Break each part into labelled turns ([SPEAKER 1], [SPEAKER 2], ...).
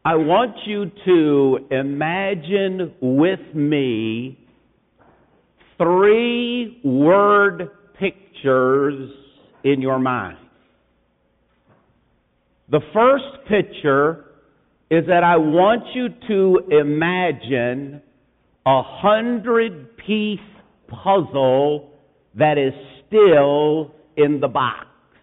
[SPEAKER 1] I want you to imagine with me 3 word pictures in your mind. The first picture is that I want you to imagine a 100-piece puzzle that is still in the box.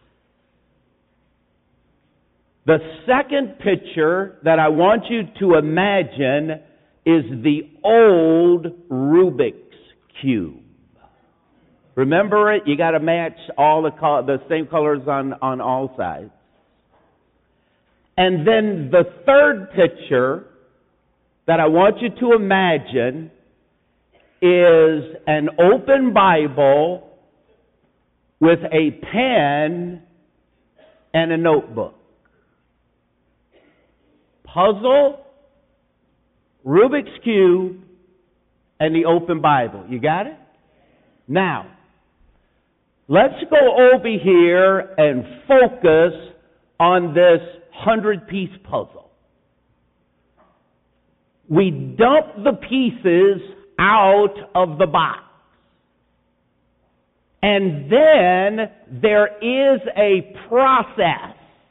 [SPEAKER 1] The second picture that I want you to imagine is the old Rubik's Cube. Remember it? You got to match all the same colors on all sides. And then the third picture that I want you to imagine is an open Bible with a pen and a notebook. Puzzle, Rubik's Cube, and the open Bible. You got it? Now, let's go over here and focus on this 100-piece puzzle. We dump the pieces out of the box. And then there is a process.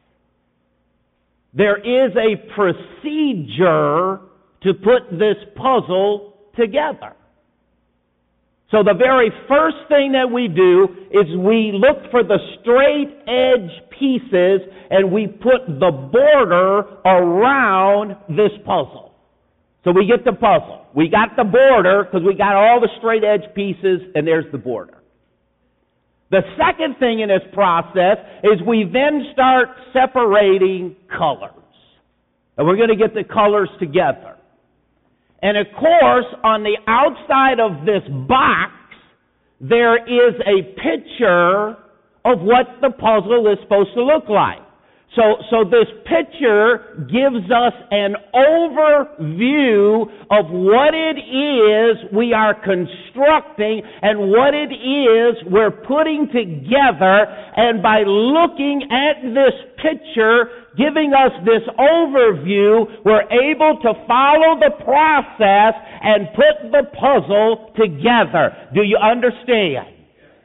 [SPEAKER 1] There is a procedure to put this puzzle together. So the very first thing that we do is we look for the straight edge pieces and we put the border around this puzzle. So we get the puzzle. We got the border because we got all the straight edge pieces and there's the border. The second thing in this process is we then start separating colors. And we're going to get the colors together. And of course, on the outside of this box, there is a picture of what the puzzle is supposed to look like. So this picture gives us an overview of what it is we are constructing and what it is we're putting together. And by looking at this picture, giving us this overview, we're able to follow the process and put the puzzle together. Do you understand?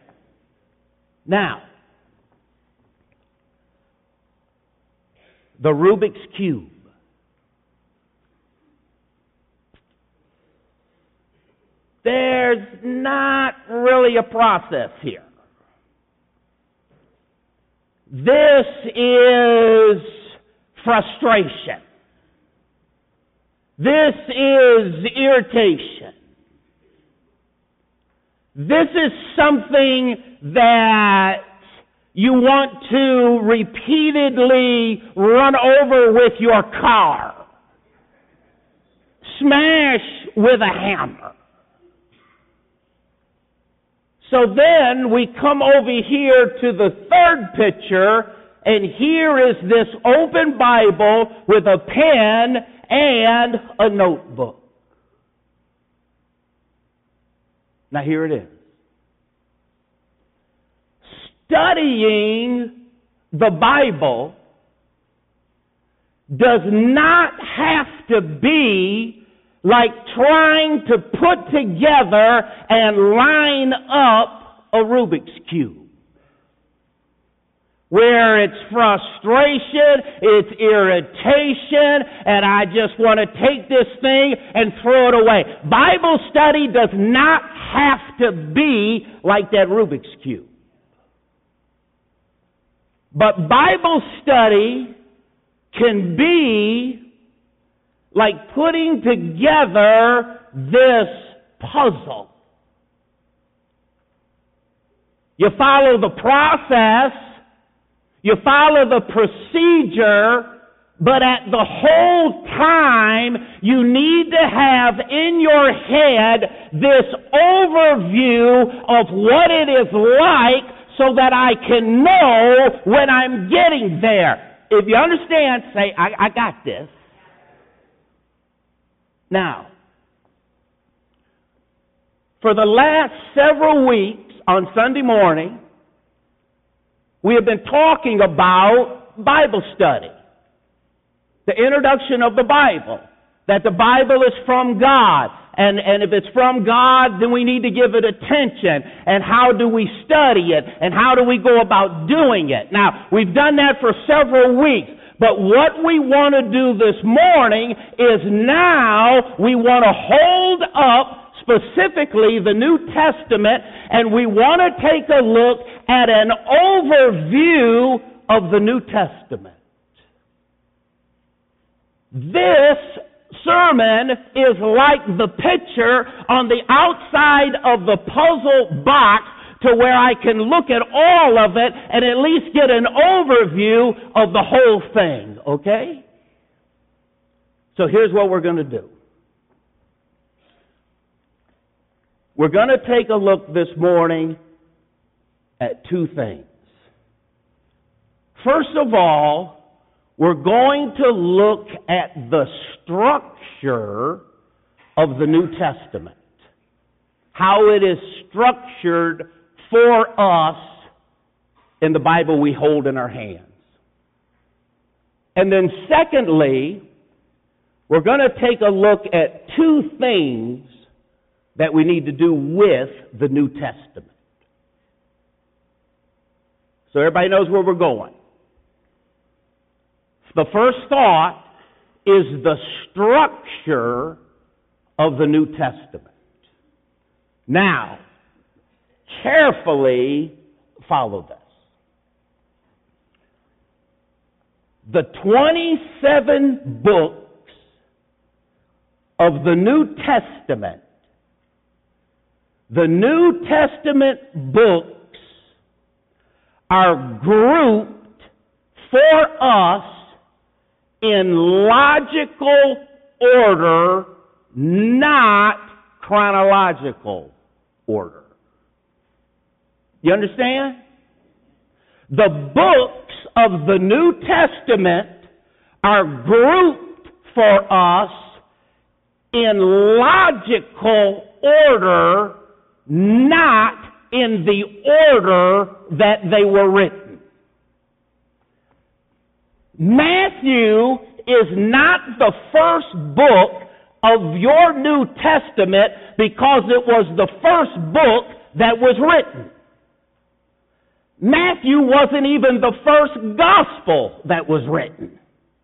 [SPEAKER 1] Now, the Rubik's Cube. There's not really a process here. This is frustration. This is irritation. This is something that you want to repeatedly run over with your car. Smash with a hammer. So then we come over here to the third picture, and here is this open Bible with a pen and a notebook. Now here it is. Studying the Bible does not have to be like trying to put together and line up a Rubik's Cube, where it's frustration, it's irritation, and I just want to take this thing and throw it away. Bible study does not have to be like that Rubik's Cube. But Bible study can be like putting together this puzzle. You follow the process, you follow the procedure, but at the whole time you need to have in your head this overview of what it is like so that I can know when I'm getting there. If you understand, say, I got this. Now, for the last several weeks on Sunday morning, we have been talking about Bible study. The introduction of the Bible. That the Bible is from God. And if it's from God, then we need to give it attention. And how do we study it? And how do we go about doing it? Now, we've done that for several weeks. But what we want to do this morning is now we want to hold up specifically the New Testament, and we want to take a look at an overview of the New Testament. This sermon is like the picture on the outside of the puzzle box to where I can look at all of it and at least get an overview of the whole thing, okay? So here's what we're going to do. We're going to take a look this morning at two things. First of all, we're going to look at the structure of the New Testament. How it is structured for us in the Bible we hold in our hands. And then secondly, we're going to take a look at two things that we need to do with the New Testament. So everybody knows where we're going. The first thought is the structure of the New Testament. Now, carefully follow this. The 27 books of the New Testament, the New Testament books are grouped for us in logical order, not chronological order. You understand? The books of the New Testament are grouped for us in logical order, not in the order that they were written. Matthew is not the first book of your New Testament because it was the first book that was written. Matthew wasn't even the first gospel that was written.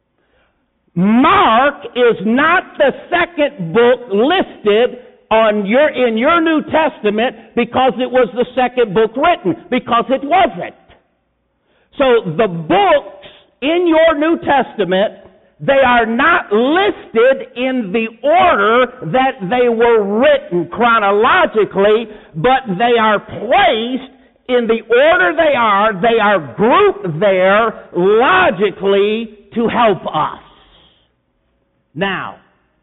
[SPEAKER 1] Mark is not the second book listed in your New Testament because it was the second book written, because it wasn't. So the books in your New Testament, they are not listed in the order that they were written chronologically, but they are placed in the order they are grouped there logically to help us. Now,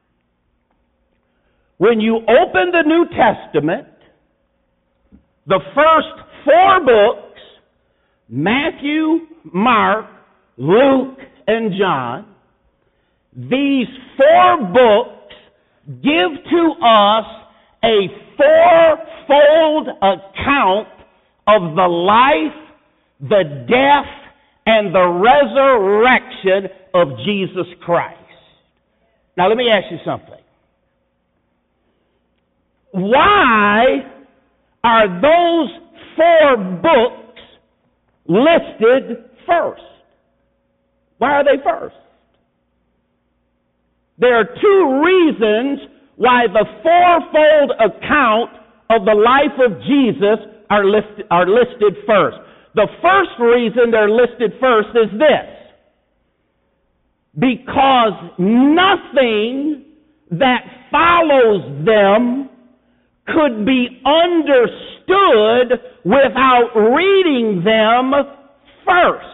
[SPEAKER 1] when you open the New Testament, the first four books, Matthew, Mark, Luke, and John, these four books give to us a fourfold account of the life, the death, and the resurrection of Jesus Christ. Now let me ask you something. Why are those four books listed first? Why are they first? There are two reasons why the fourfold account of the life of Jesus are listed first. The first reason they're listed first is this. Because nothing that follows them could be understood without reading them first.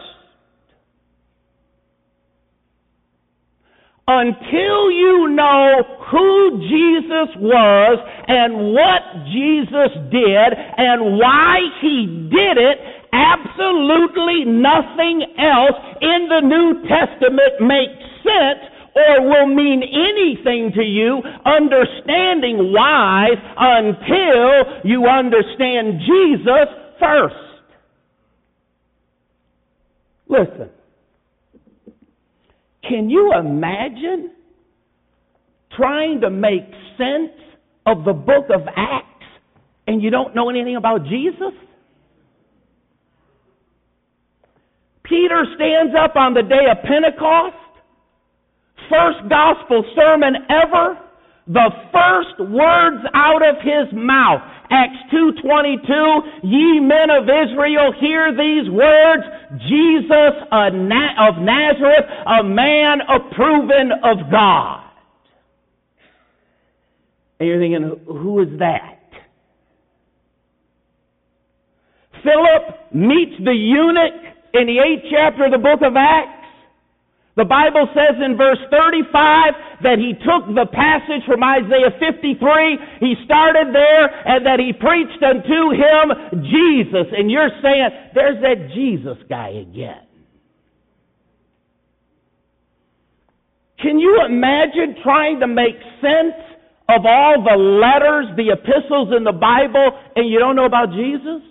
[SPEAKER 1] Until you know who Jesus was and what Jesus did and why he did it, absolutely nothing else in the New Testament makes sense or will mean anything to you understanding why until you understand Jesus first. Listen. Can you imagine trying to make sense of the book of Acts and you don't know anything about Jesus? Peter stands up on the day of Pentecost, first gospel sermon ever, the first words out of his mouth, Acts 2:22, ye men of Israel, hear these words, Jesus of Nazareth, a man approven of God. And you're thinking, who is that? Philip meets the eunuch in the 8th chapter of the book of Acts. The Bible says in verse 35 that he took the passage from Isaiah 53, he started there, and that he preached unto him Jesus. And you're saying, there's that Jesus guy again. Can you imagine trying to make sense of all the letters, the epistles in the Bible, and you don't know about Jesus?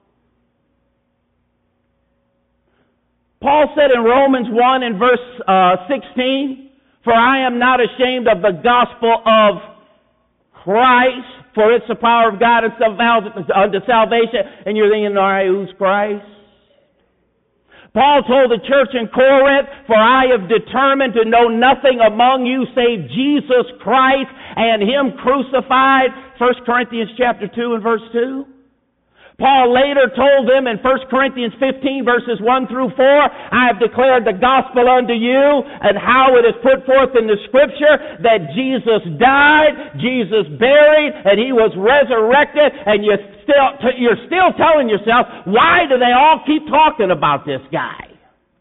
[SPEAKER 1] Paul said in Romans 1 and verse 16, for I am not ashamed of the gospel of Christ, for it's the power of God unto salvation. And you're thinking, all right, who's Christ? Paul told the church in Corinth, for I have determined to know nothing among you save Jesus Christ and Him crucified. 1 Corinthians chapter 2 and verse 2. Paul later told them in 1 Corinthians 15 verses 1 through 4, I have declared the gospel unto you and how it is put forth in the scripture that Jesus died, Jesus buried, and He was resurrected, and you're still telling yourself, why do they all keep talking about this guy?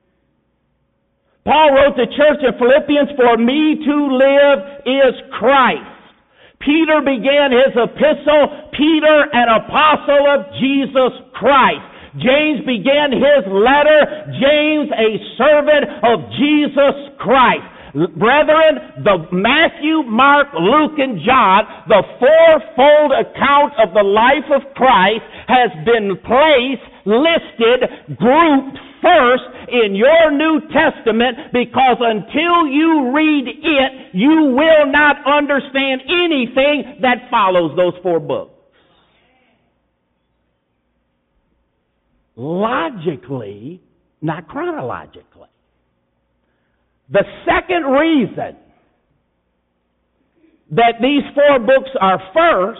[SPEAKER 1] Paul wrote to the church in Philippians, for me to live is Christ. Peter began his epistle, Peter, an apostle of Jesus Christ. James began his letter, James, a servant of Jesus Christ. Brethren, the Matthew, Mark, Luke, and John, the fourfold account of the life of Christ has been placed, listed, grouped first in your New Testament, because until you read it, you will not understand anything that follows those 4 books. Logically, not chronologically. The second reason that these 4 books are first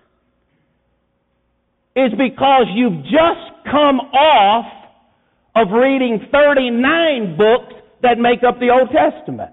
[SPEAKER 1] is because you've just come off of reading 39 books that make up the Old Testament.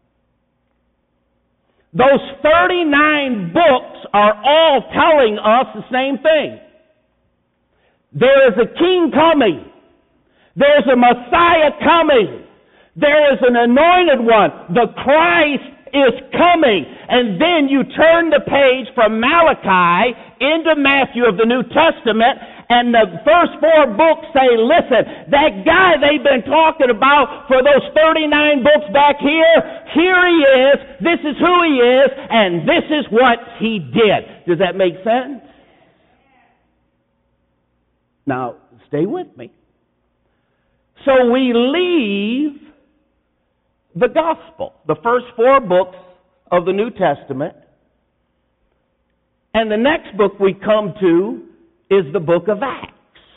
[SPEAKER 1] Those 39 books are all telling us the same thing. There is a king coming. There's a Messiah coming. There is an anointed one. The Christ is coming. And then you turn the page from Malachi into Matthew of the New Testament, and the first 4 books say, listen, that guy they've been talking about for those 39 books back here he is, this is who he is, and this is what he did. Does that make sense? Now, stay with me. So we leave the gospel, the first 4 books of the New Testament, and the next book we come to is the book of Acts.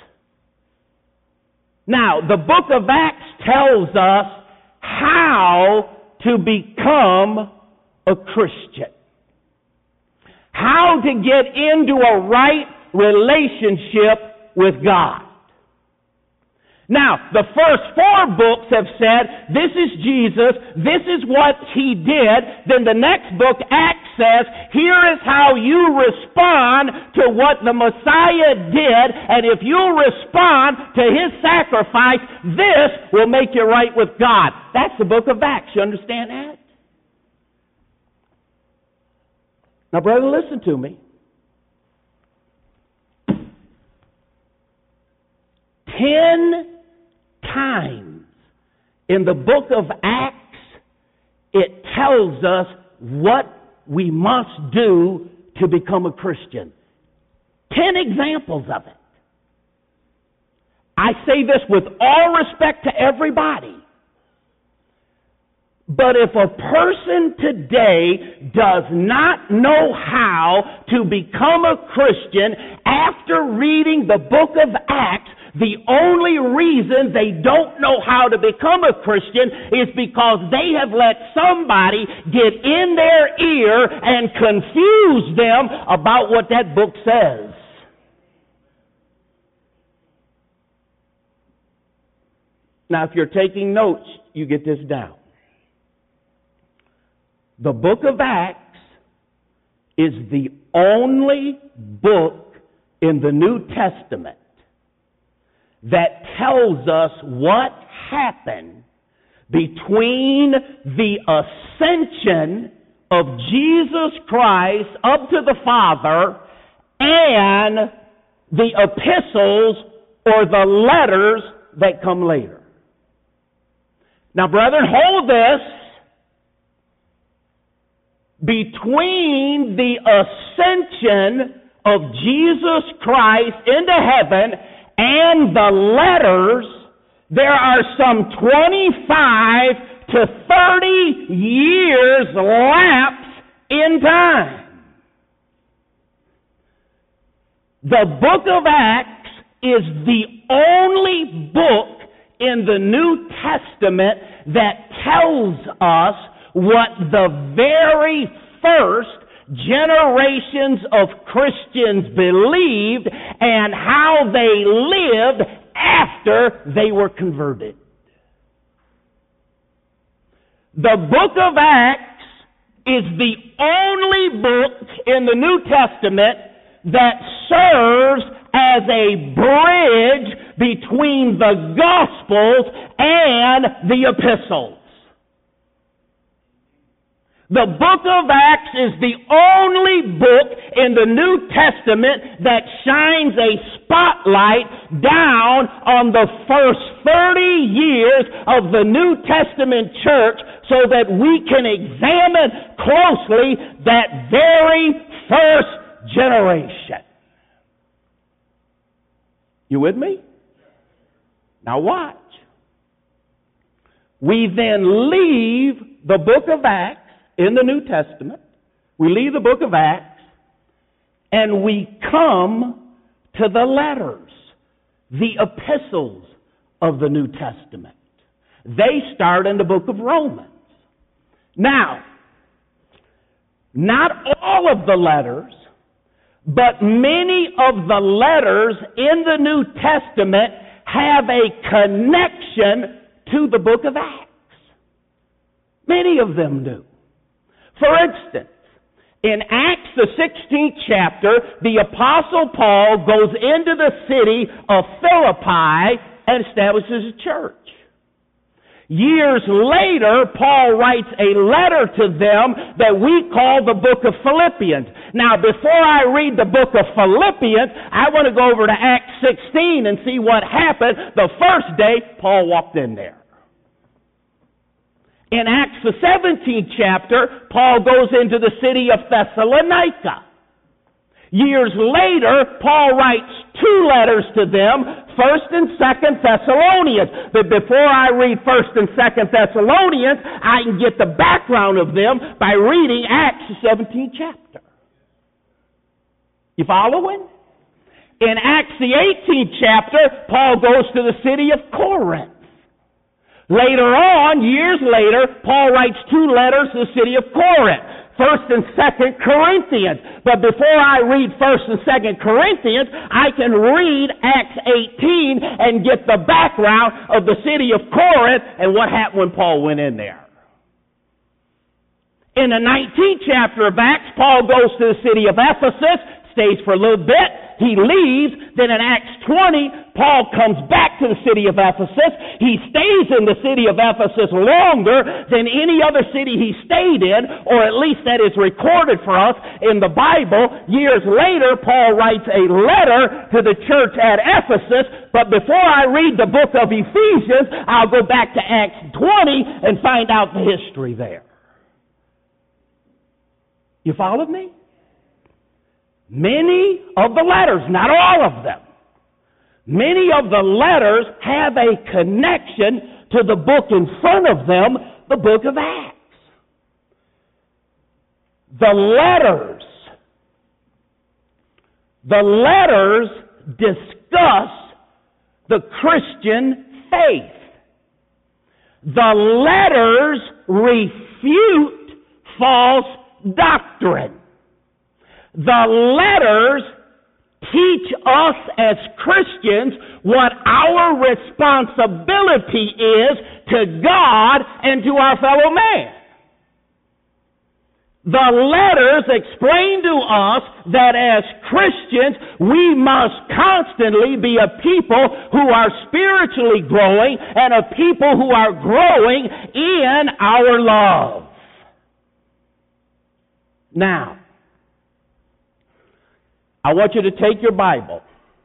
[SPEAKER 1] Now, the book of Acts tells us how to become a Christian. How to get into a right relationship with God. Now, the first 4 books have said, this is Jesus, this is what He did. Then the next book, Acts, says, here is how you respond to what the Messiah did, and if you'll respond to His sacrifice, this will make you right with God. That's the book of Acts. You understand that? Now, brother, listen to me. 10 times in the book of Acts, it tells us what we must do to become a Christian. 10 examples of it. I say this with all respect to everybody. But if a person today does not know how to become a Christian after reading the book of Acts, the only reason they don't know how to become a Christian is because they have let somebody get in their ear and confuse them about what that book says. Now, if you're taking notes, you get this down. The book of Acts is the only book in the New Testament that tells us what happened between the ascension of Jesus Christ up to the Father and the epistles or the letters that come later. Now, brethren, hold this. Between the ascension of Jesus Christ into heaven and the letters, there are some 25 to 30 years lapse in time. The book of Acts is the only book in the New Testament that tells us what the very first generations of Christians believed and how they lived after they were converted. The book of Acts is the only book in the New Testament that serves as a bridge between the Gospels and the epistles. The book of Acts is the only book in the New Testament that shines a spotlight down on the first 30 years of the New Testament church so that we can examine closely that very first generation. You with me? Now watch. We then leave the book of Acts in the New Testament. We leave the book of Acts and we come to the letters, the epistles of the New Testament. They start in the book of Romans. Now, not all of the letters, but many of the letters in the New Testament have a connection to the book of Acts. Many of them do. For instance, in Acts the 16th chapter, the Apostle Paul goes into the city of Philippi and establishes a church. Years later, Paul writes a letter to them that we call the book of Philippians. Now, before I read the book of Philippians, I want to go over to Acts 16 and see what happened the first day Paul walked in there. In Acts the 17th chapter, Paul goes into the city of Thessalonica. Years later, Paul writes 2 letters to them, 1st and 2nd Thessalonians. But before I read 1st and 2nd Thessalonians, I can get the background of them by reading Acts the 17th chapter. You following? In Acts the 18th chapter, Paul goes to the city of Corinth. Later on, years later, Paul writes 2 letters to the city of Corinth, 1st and 2nd Corinthians. But before I read 1st and 2nd Corinthians, I can read Acts 18 and get the background of the city of Corinth and what happened when Paul went in there. In the 19th chapter of Acts, Paul goes to the city of Ephesus, stays for a little bit, he leaves. Then in Acts 20, Paul comes back to the city of Ephesus. He stays in the city of Ephesus longer than any other city he stayed in, or at least that is recorded for us in the Bible. Years later, Paul writes a letter to the church at Ephesus. But before I read the book of Ephesians, I'll go back to Acts 20 and find out the history there. You followed me? Many of the letters, not all of them, many of the letters have a connection to the book in front of them the book of Acts. The letters discuss the Christian faith. The letters refute false doctrine. The letters teach us as Christians what our responsibility is to God and to our fellow man. The letters explain to us that as Christians, we must constantly be a people who are spiritually growing and a people who are growing in our love. Now, I want you to take your Bible.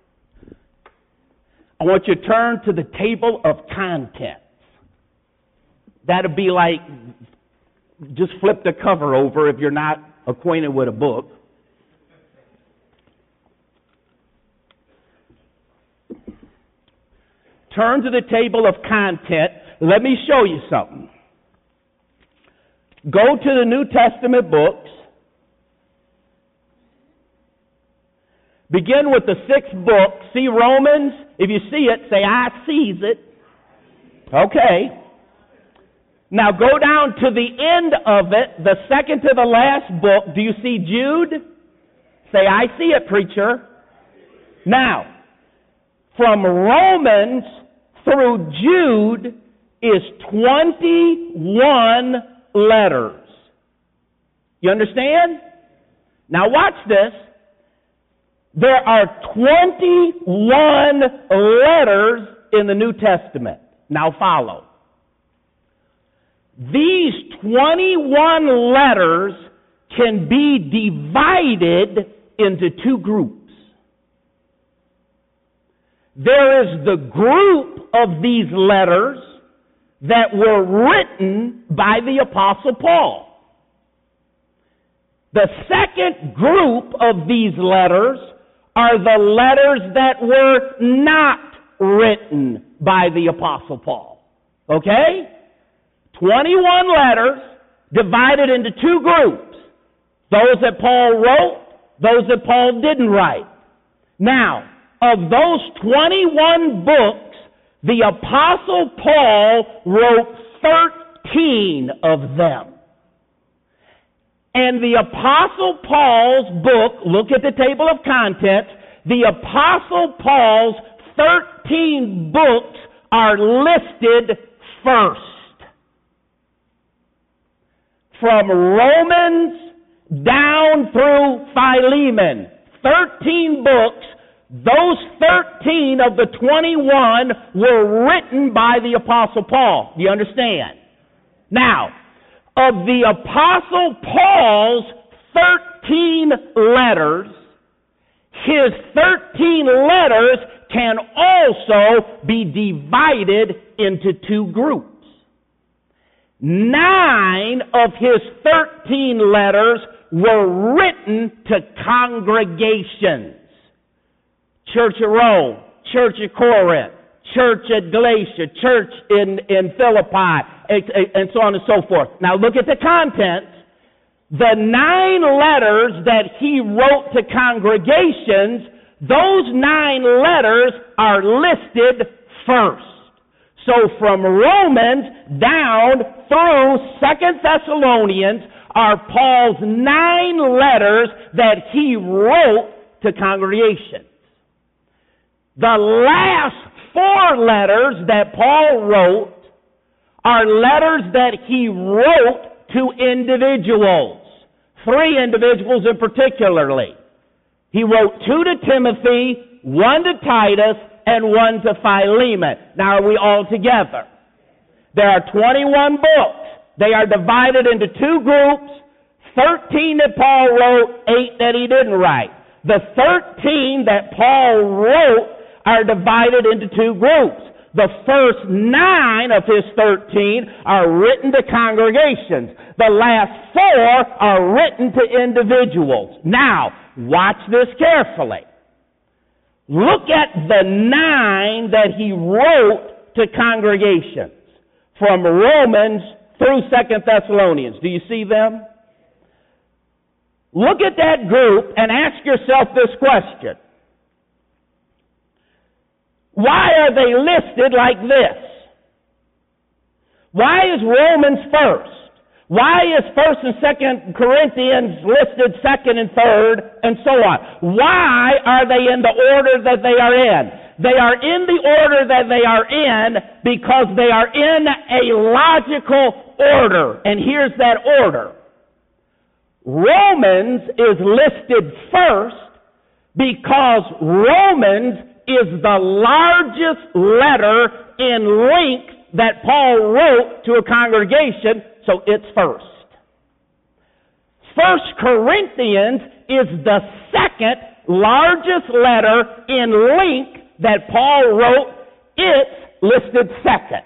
[SPEAKER 1] I want you to turn to the table of contents. That'd be like, just flip the cover over if you're not acquainted with a book. Turn to the table of content. Let me show you something. Go to the New Testament books. Begin with the 6th book. See Romans? If you see it, say, I sees it. Okay. Now go down to the end of it, the second to the last book. Do you see Jude? Say, I see it, preacher. Now, from Romans through Jude is 21 letters. You understand? Now watch this. There are 21 letters in the New Testament. Now follow. These 21 letters can be divided into 2 groups. There is the group of these letters that were written by the Apostle Paul. The second group of these letters are the letters that were not written by the Apostle Paul. Okay? 21 letters divided into 2 groups. Those that Paul wrote, those that Paul didn't write. Now, of those 21 books, the Apostle Paul wrote 13 of them. And the Apostle Paul's book, look at the table of contents, the Apostle Paul's 13 books are listed first. From Romans down through Philemon, 13 books, those 13 of the 21 were written by the Apostle Paul. Do you understand? Now, of the Apostle Paul's 13 letters, his 13 letters can also be divided into 2 groups. 9 of his 13 letters were written to congregations. Church at Rome, Church at Corinth, Church at Galatia, Church in Philippi, and so on and so forth. Now look at the contents. The 9 letters that he wrote to congregations, those 9 letters are listed first. So from Romans down through 2 Thessalonians are Paul's 9 letters that he wrote to congregations. The last 4 letters that Paul wrote are letters that he wrote to individuals. 3 individuals in particularly. He wrote 2 to Timothy, 1 to Titus, and 1 to Philemon. Now are we all together? There are 21 books. They are divided into 2 groups. 13 that Paul wrote, 8 that he didn't write. The 13 that Paul wrote are divided into 2 groups. The first 9 of his 13 are written to congregations. The last 4 are written to individuals. Now, watch this carefully. Look at the 9 that he wrote to congregations. From Romans through 2 Thessalonians. Do you see them? Look at that group and ask yourself this question. Why are they listed like this? Why is Romans first? Why is 1st and 2nd Corinthians listed second and third, and so on? Why are they in the order that they are in? They are in the order that they are in because they are in a logical order. And here's that order. Romans is listed first because Romans is the largest letter in length that Paul wrote to a congregation, so it's first. 1 Corinthians is the second largest letter in length that Paul wrote. It's listed second.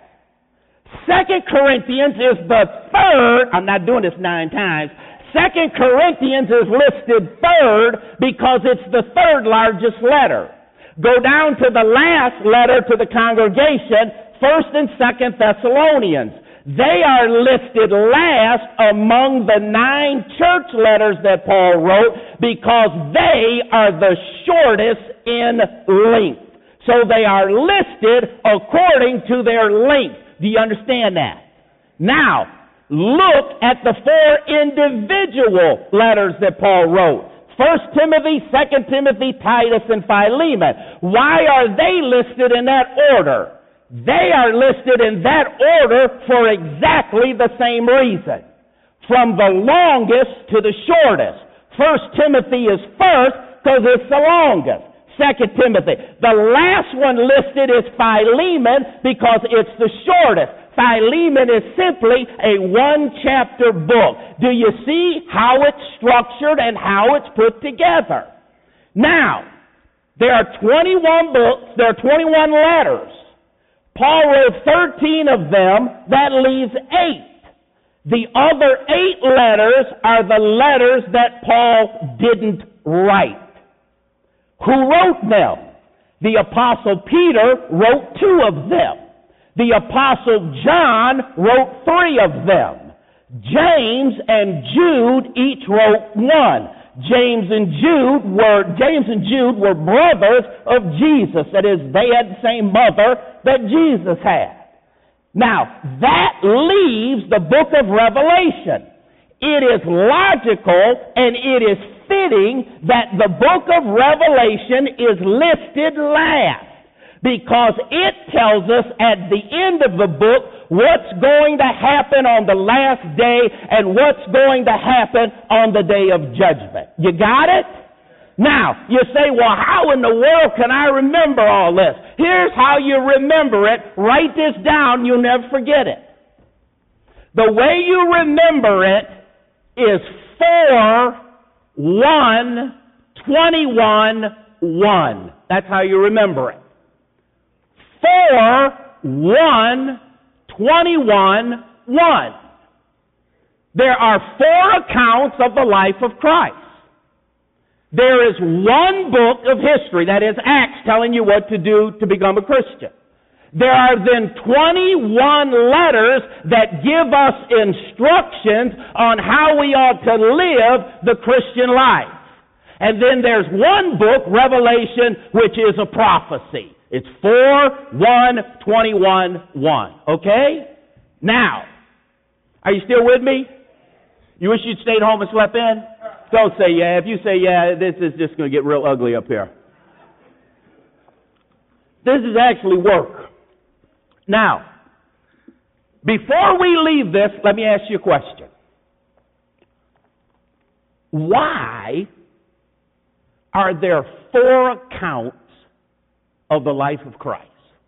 [SPEAKER 1] 2 Corinthians is the third. I'm not doing this 9 times. 2 Corinthians is listed third because it's the third largest letter. Go down to the last letter to the congregation, 1st and 2nd Thessalonians. They are listed last among the 9 church letters that Paul wrote because they are the shortest in length. So they are listed according to their length. Do you understand that? Now, look at the 4 individual letters that Paul wrote. 1 Timothy, 2 Timothy, Titus, and Philemon. Why are they listed in that order? They are listed in that order for exactly the same reason. From the longest to the shortest. 1 Timothy is first because it's the longest. 2 Timothy. The last one listed is Philemon because it's the shortest. Philemon is simply a 1-chapter book. Do you see how it's structured and how it's put together? Now, there are 21 books, there are 21 letters. Paul wrote 13 of them, that leaves 8. The other 8 letters are the letters that Paul didn't write. Who wrote them? The Apostle Peter wrote 2 of them. The Apostle John wrote 3 of them. James and Jude each wrote 1. James and Jude were brothers of Jesus. That is, they had the same mother that Jesus had. Now, that leaves the book of Revelation. It is logical and it is fitting that the book of Revelation is listed last, because it tells us at the end of the book what's going to happen on the last day and what's going to happen on the day of judgment. You got it? Now, you say, well, how in the world can I remember all this? Here's how you remember it. Write this down. You'll never forget it. The way you remember it is 4-1-21-1. That's how you remember it. 4-1-21-1. There are 4 accounts of the life of Christ. There is one book of history, that is Acts, telling you what to do to become a Christian. There are then 21 letters that give us instructions on how we ought to live the Christian life. And then there's one book, Revelation, which is a prophecy. It's 4-1-21-1. Okay? Now, are you still with me? You wish you'd stayed home and slept in? Don't say yeah. If you say yeah, this is just going to get real ugly up here. This is actually work. Now, before we leave this, let me ask you a question. Why are there 4 accounts of the life of Christ?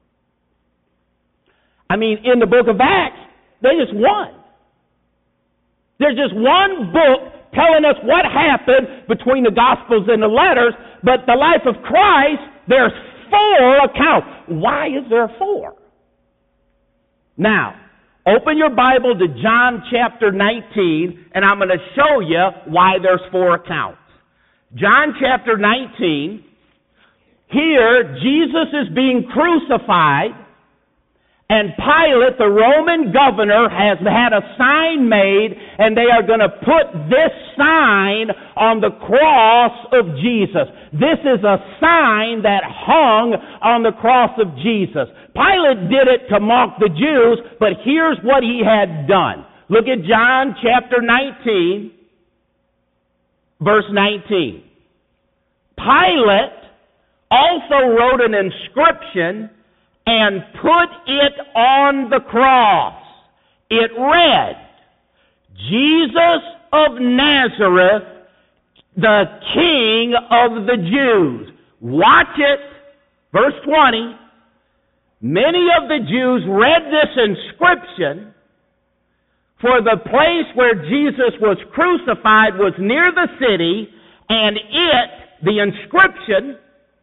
[SPEAKER 1] I mean, in the book of Acts, there's just one. There's just one book telling us what happened between the Gospels and the letters, but the life of Christ, there's 4 accounts. Why is there 4? Now, open your Bible to John chapter 19, and I'm going to show you why there's 4 accounts. John chapter 19, here Jesus is being crucified, And Pilate, the Roman governor, has had a sign made, and they are going to put this sign on the cross of Jesus. This is a sign that hung on the cross of Jesus. Pilate did it to mock the Jews, but here's what he had done. Look at John chapter 19, verse 19. Pilate also wrote an inscription and put it on the cross. It read, Jesus of Nazareth, the King of the Jews. Watch it. Verse 20. Many of the Jews read this inscription, for the place where Jesus was crucified was near the city, and the inscription,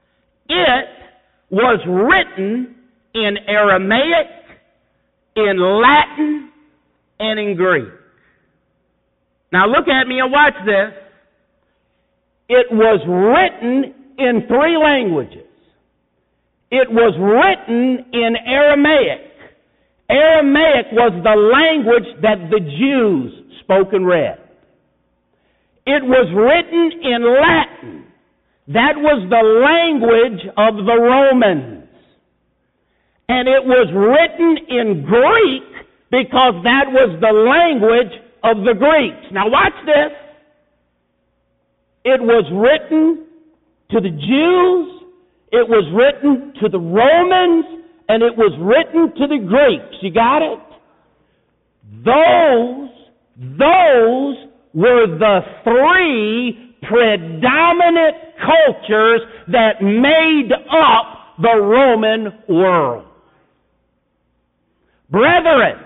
[SPEAKER 1] was written in Aramaic, in Latin, and in Greek. Now look at me and watch this. It was written in 3 languages. It was written in Aramaic. Aramaic was the language that the Jews spoke and read. It was written in Latin. That was the language of the Romans. And it was written in Greek because that was the language of the Greeks. Now watch this. It was written to the Jews, it was written to the Romans, and it was written to the Greeks. You got it? Those were the 3 predominant cultures that made up the Roman world. Brethren,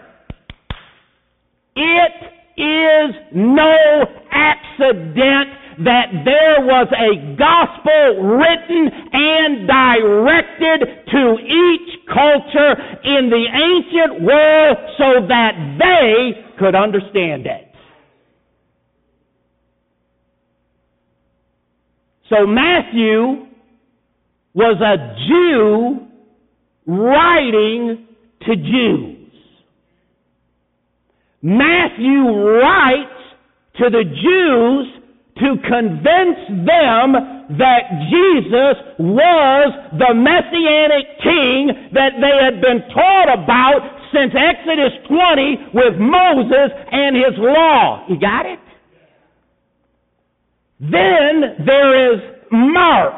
[SPEAKER 1] it is no accident that there was a gospel written and directed to each culture in the ancient world so that they could understand it. So Matthew was a Jew writing to Jews. Matthew writes to the Jews to convince them that Jesus was the Messianic King that they had been taught about since Exodus 20 with Moses and his law. You got it? Then there is Mark.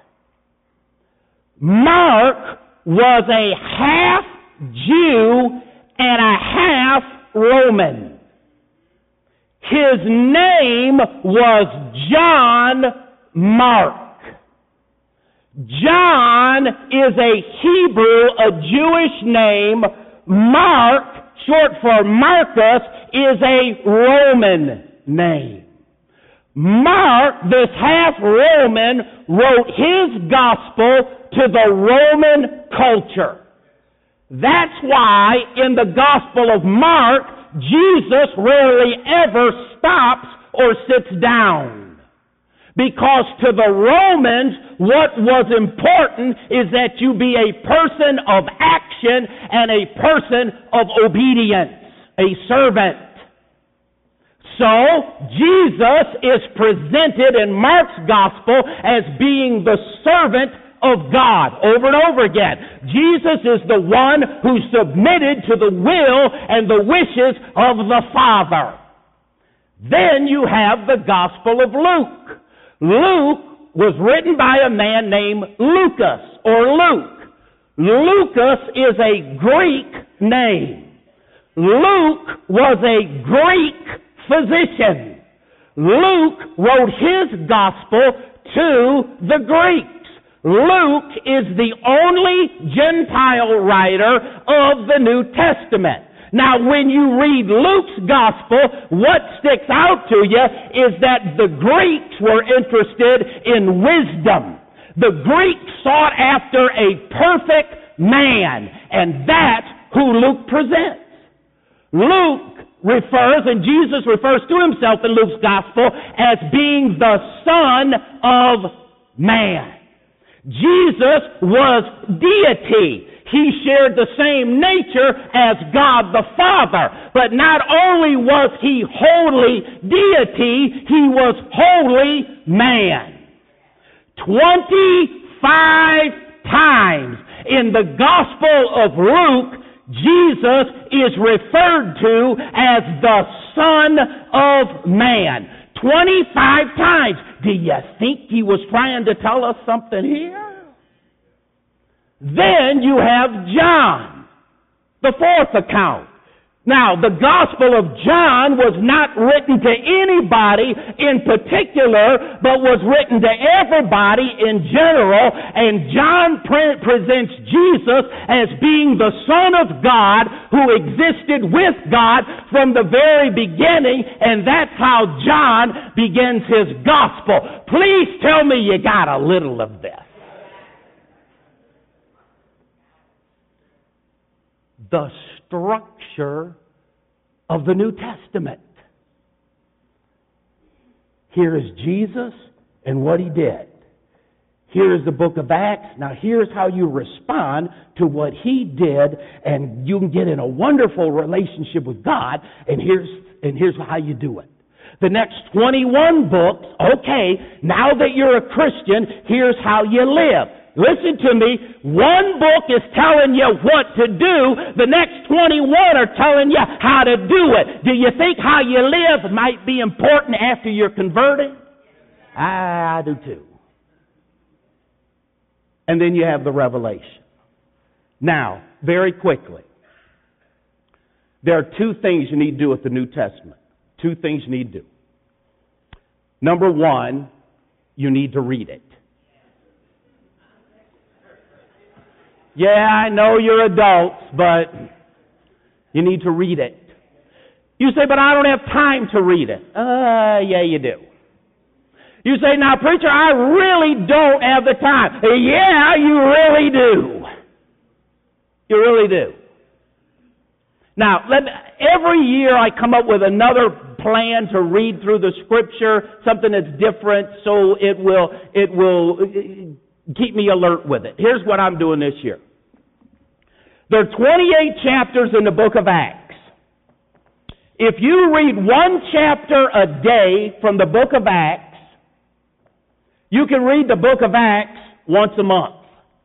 [SPEAKER 1] Mark was a half Jew and a half Roman. His name was John Mark. John is a Hebrew, a Jewish name. Mark, short for Marcus, is a Roman name. Mark, this half-Roman, wrote his gospel to the Roman culture. That's why in the Gospel of Mark, Jesus rarely ever stops or sits down. Because to the Romans, what was important is that you be a person of action and a person of obedience, a servant. So, Jesus is presented in Mark's Gospel as being the servant of God over and over again. Jesus is the one who submitted to the will and the wishes of the Father. Then you have the Gospel of Luke. Luke was written by a man named Lucas, or Luke. Lucas is a Greek name. Luke was a Greek physician. Luke wrote his Gospel to the Greeks. Luke is the only Gentile writer of the New Testament. Now, when you read Luke's Gospel, what sticks out to you is that the Greeks were interested in wisdom. The Greeks sought after a perfect man, and that's who Luke presents. Luke refers, and Jesus refers to himself in Luke's Gospel as being the Son of Man. Jesus was deity. he shared the same nature as God the Father. But not only was he wholly deity, he was wholly man. 25 times in the Gospel of Luke, Jesus is referred to as the Son of Man. 25 times. Do you think he was trying to tell us something here? Then you have John, the fourth account. Now, the Gospel of John was not written to anybody in particular, but was written to everybody in general, and John presents Jesus as being the Son of God who existed with God from the very beginning, and that's how John begins his Gospel. Please tell me you got a little of this. The structure of the New Testament. Here is Jesus and what he did. Here is the book of Acts. Now here's how you respond to what he did, and you can get in a wonderful relationship with God, and here's how you do it. The next 21 books, okay, now that you're a Christian, here's how you live. Listen to me. One book is telling you what to do. The next 21 are telling you how to do it. Do you think how you live might be important after you're converted? I do too. And then you have the revelation. Now, very quickly, there are two things you need to do with the New Testament. Two things you need to do. Number one, you need to read it. Yeah, I know you're adults, but you need to read it. You say, but I don't have time to read it. Yeah, you do. You say, now, preacher, I really don't have the time. Yeah, you really do. You really do. Now, every year I come up with another plan to read through the Scripture, something that's different, so it will keep me alert with it. Here's what I'm doing this year. There are 28 chapters in the book of Acts. If you read one chapter a day from the book of Acts, you can read the book of Acts once a month.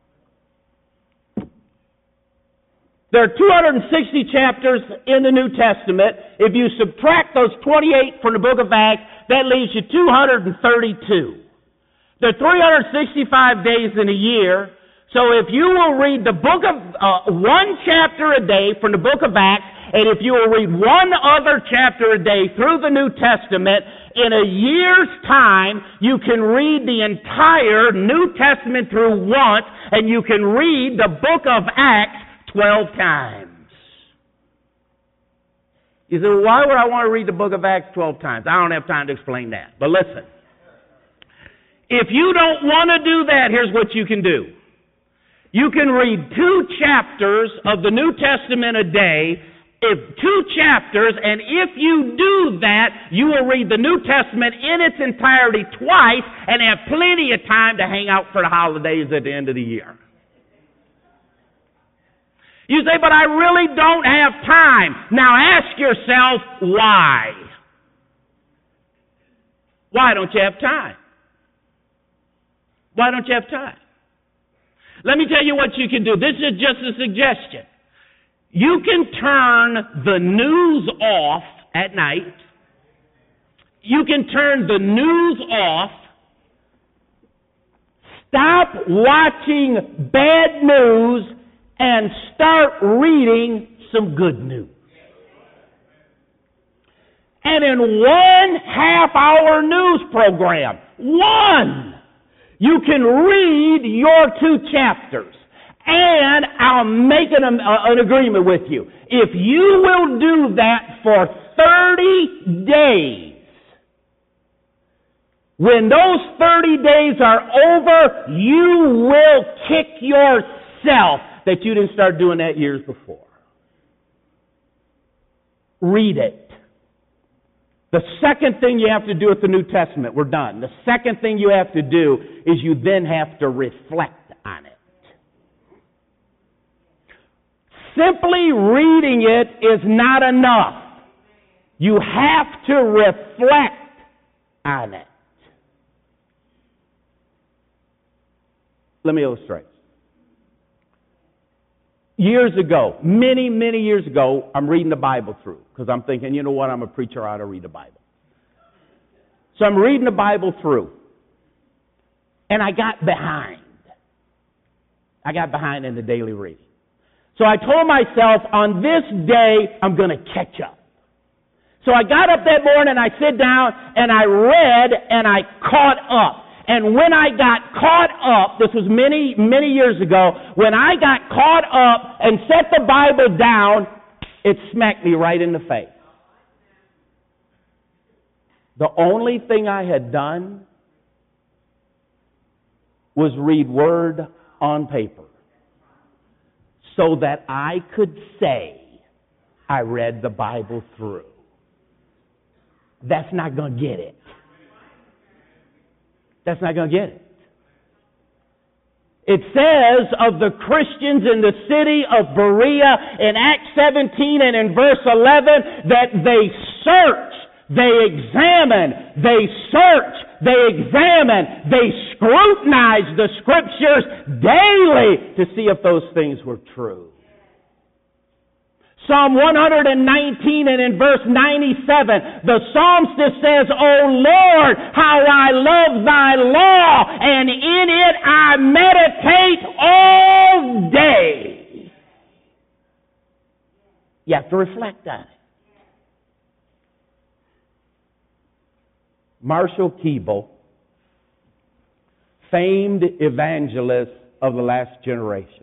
[SPEAKER 1] There are 260 chapters in the New Testament. If you subtract those 28 from the book of Acts, that leaves you 232. There are 365 days in a year. So if you will read the book of one chapter a day from the book of Acts, and if you will read one other chapter a day through the New Testament, in a year's time, you can read the entire New Testament through once, and you can read the book of Acts 12 times. You say, well, why would I want to read the book of Acts 12 times? I don't have time to explain that. But listen, if you don't want to do that, here's what you can do. You can read 2 chapters of the New Testament a day, 2 chapters, and if you do that, you will read the New Testament in its entirety twice and have plenty of time to hang out for the holidays at the end of the year. You say, but I really don't have time. Now ask yourself, why? Why don't you have time? Why don't you have time? Let me tell you what you can do. This is just a suggestion. You can turn the news off at night. You can turn the news off. Stop watching bad news and start reading some good news. And in 1 half-hour news program, you can read your 2 chapters. And I'll make an agreement with you. If you will do that for 30 days, when those 30 days are over, you will kick yourself that you didn't start doing that years before. Read it. The second thing you have to do with the New Testament, we're done. The second thing you have to do is you then have to reflect on it. Simply reading it is not enough. You have to reflect on it. Let me illustrate. Years ago, many, many years ago, I'm reading the Bible through because I'm thinking, you know what, I'm a preacher, I ought to read the Bible. So I'm reading the Bible through, and I got behind. I got behind in the daily reading. So I told myself, on this day, I'm going to catch up. So I got up that morning, I sit down, and I read, and I caught up. And when I got caught up, this was many, many years ago, when I got caught up and set the Bible down, it smacked me right in the face. The only thing I had done was read word on paper so that I could say I read the Bible through. That's not going to get it. That's not going to get it. It says of the Christians in the city of Berea in Acts 17 and in verse 11 that they search, they examine, they search, they examine, they scrutinize the Scriptures daily to see if those things were true. Psalm 119 and in verse 97, the psalmist says, O Lord, how I love thy law, and in it I meditate all day. You have to reflect on it. Marshall Keeble, famed evangelist of the last generation.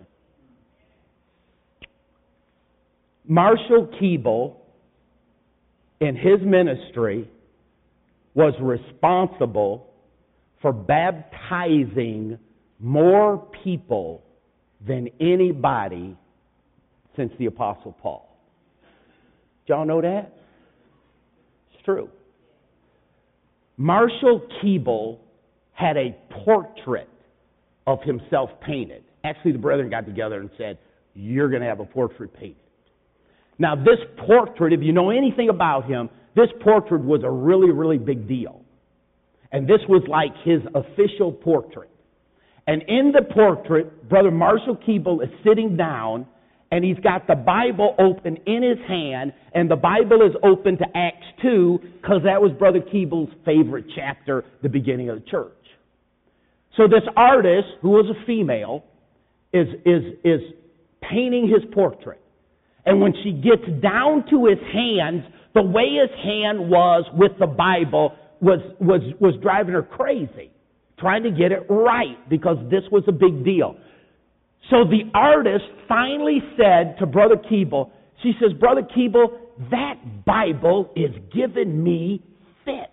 [SPEAKER 1] Marshall Keeble, in his ministry, was responsible for baptizing more people than anybody since the Apostle Paul. Did y'all know that? It's true. Marshall Keeble had a portrait of himself painted. Actually, the brethren got together and said, you're going to have a portrait painted. Now, this portrait, if you know anything about him, this portrait was a really, really big deal. And this was like his official portrait. And in the portrait, Brother Marshall Keeble is sitting down, and he's got the Bible open in his hand, and the Bible is open to Acts 2, because that was Brother Keeble's favorite chapter, the beginning of the church. So this artist, who was a female, is painting his portrait. And when she gets down to his hands, the way his hand was with the Bible was driving her crazy, trying to get it right, because this was a big deal. So the artist finally said to Brother Keeble, she says, Brother Keeble, that Bible is giving me fits.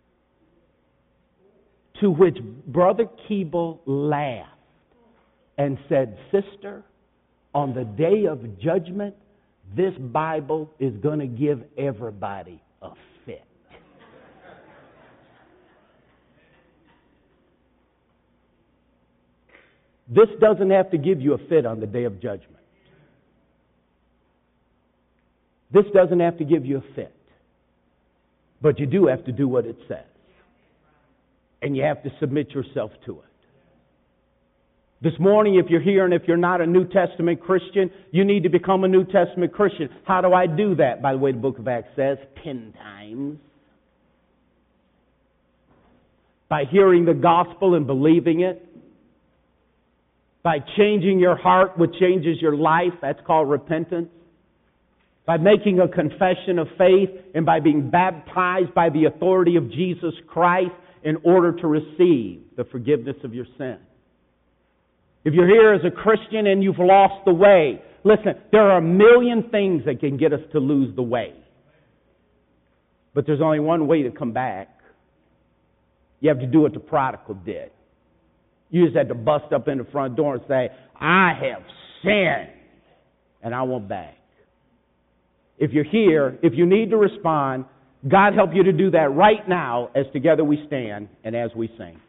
[SPEAKER 1] To which Brother Keeble laughed and said, Sister, on the day of judgment, this Bible is going to give everybody a fit. This doesn't have to give you a fit on the day of judgment. This doesn't have to give you a fit. But you do have to do what it says. And you have to submit yourself to it. This morning, if you're here and if you're not a New Testament Christian, you need to become a New Testament Christian. How do I do that? By the way, the book of Acts says 10 times. By hearing the gospel and believing it. By changing your heart, which changes your life. That's called repentance. By making a confession of faith and by being baptized by the authority of Jesus Christ in order to receive the forgiveness of your sins. If you're here as a Christian and you've lost the way, listen, there are a million things that can get us to lose the way. But there's only one way to come back. You have to do what the prodigal did. You just had to bust up in the front door and say, I have sinned and I want back. If you're here, if you need to respond, God help you to do that right now as together we stand and as we sing.